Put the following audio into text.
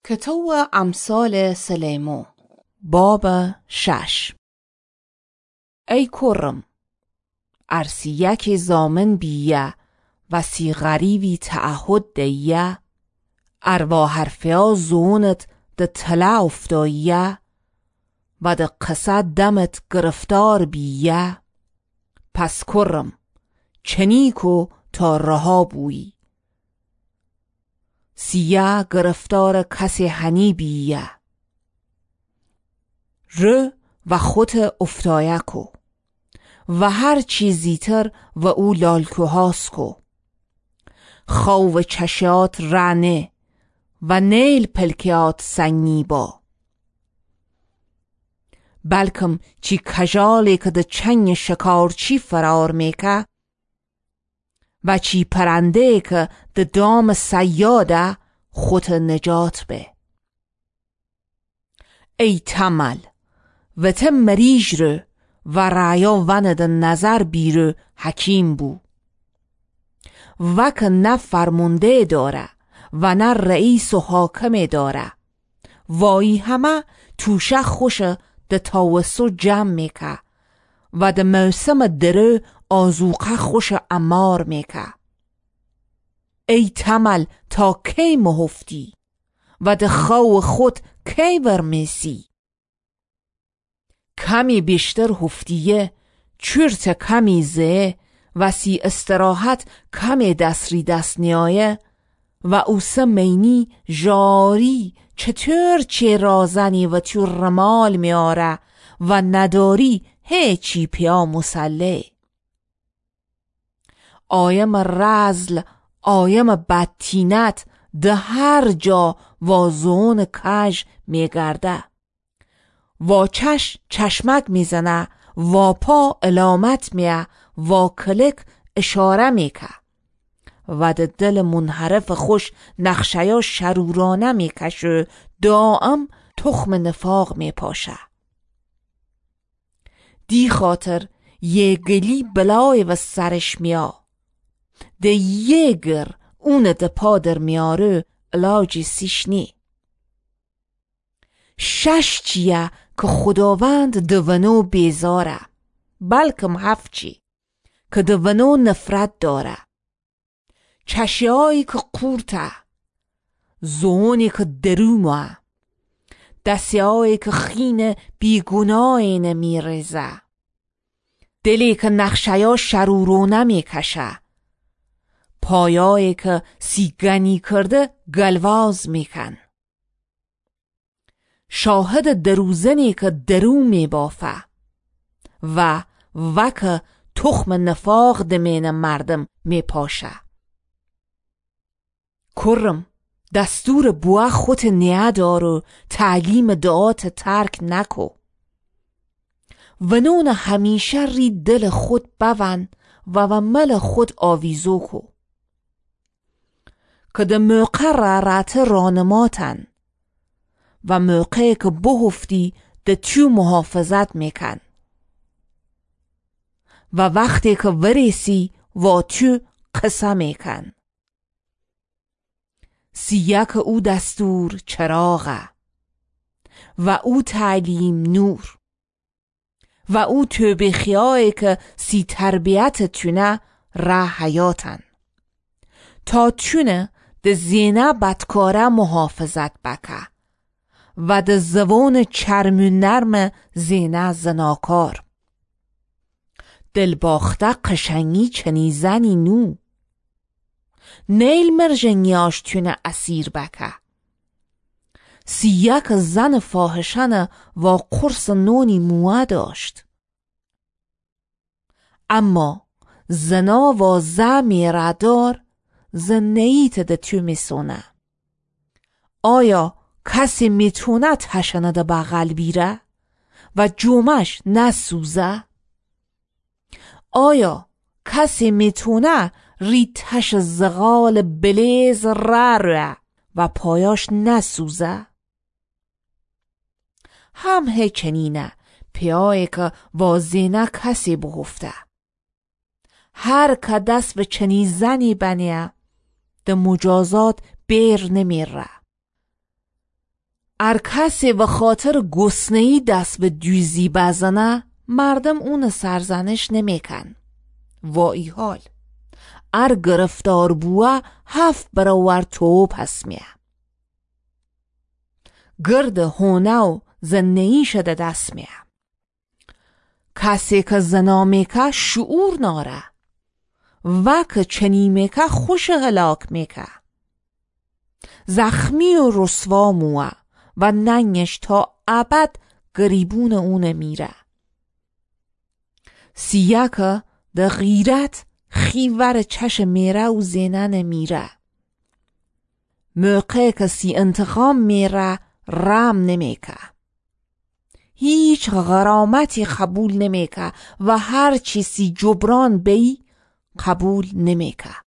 کتاب امثال سلیمان باب 6. ای کرم ارسی یک زامن بیه و سی غریبی تعهد دیه اروا حرفیا زونت ده طلع افتاییه و ده قصه دمت گرفتار بیه پس کرم چنیکو تا رها بویی سیه گرفتار کسی هنی بیه ر و خود افتایه کو و هر چیزی تر و او لالکوهاس کو خو چشیات رانه و نیل پلکیات سنگی با بلکم چی کجالی که ده چنگ شکارچی فرار میکه و چی پرنده که ده دام سیاده خود نجات به ای تمل و ته مریج رو و رعیا وند نظر بیرو حکیم بو و که نه فرمونده داره و نه رئیس و حاکم داره وای همه توشه خوش ده تاوسو جمع میکه و ده موسم درو آزوقه خوش امار میکه ای تمل تا کی مهفتی و ده خو خود کی ورمیسی کمی بیشتر هفتیه چورت کمی زه و سی استراحت کمی دستری دست نیایه و اوسه مینی جاری چطور چه رازنی و تو رمال میاره و نداری هیچی پیا مسله آیم رزل آیم بدتینت ده هر جا وازون کج میگرده و چشمک میزنه و پا علامت میه و کلک اشاره میکه و ده دل منحرف خوش نقشه شرورانه میکشه دائم تخم نفاق میپاشه دی خاطر یه گلی بلای و سرش میا ده یه گر اون ده پادر میاره علاجی سیش نی 6 چیه که خداوند دوونو بیزاره بلکم 7 چی که دوونو نفرت داره چشیایی که قورته زونی که درومه دستیایی که خین بیگناهی نمیرزه دلی که نقشیا شرورونه میکشه پایایی که سیگنی کرده گلواز میکن شاهد دروزنی که درو میبافه و که تخم نفاق دمین مردم میپاشه کرم دستور بوه خود نیه دارو تعلیم دعات ترک نکو و نون همیشه ری دل خود بون و مل خود آویزو کو که ده موقع رات رانماتن و موقعی که بهفتی ده تو محافظت میکن و وقتی که وریسی و تو قصه میکن سیه که او دستور چراغه و او تعلیم نور و او توبیخیایی که سی تربیت تونه ره حیاتن تا تونه ده زینه بدکاره محافظت بکه و ده زبون چرم نرم زینه زناکار دل باخته قشنگی چنی زنی نو نیل مرجنیاش تونه اسیر بکه سیک زن فاحشن و قرص نونی موه داشت اما زنا و زمیر دار زنیت ده تو میسونه آیا کسی میتونه تشنه ده بغل بیره و جومش نسوزه آیا کسی میتونه ریتش زغال بلیز ره و پایاش نسوزه هم هیچنینه پیایی که وازینه کسی بهفته هر که دست به چنی زنی بنیه ده مجازات بیر نمیره ار کسی به خاطر گسنه‌ای دست به دوزی بزنه مردم اون سرزنش نمیکن. وای حال ار گرفتار بوه 7 برابر تو پس میه. گرد هونه و زنهی شده دست میه. کسی که زنا میکه شعور ناره و که چنی میکه خوش هلاک میکه. زخمی و رسوا موه و ننگش تا ابد گریبون اون میره. سیه که ده غیرت خیور چشم میره و زینن میره. موقع که سی انتقام میره رام نمیکه. هیچ غرامتی قبول نمیکه و هر چیزی جبران بی قبول نمیکه.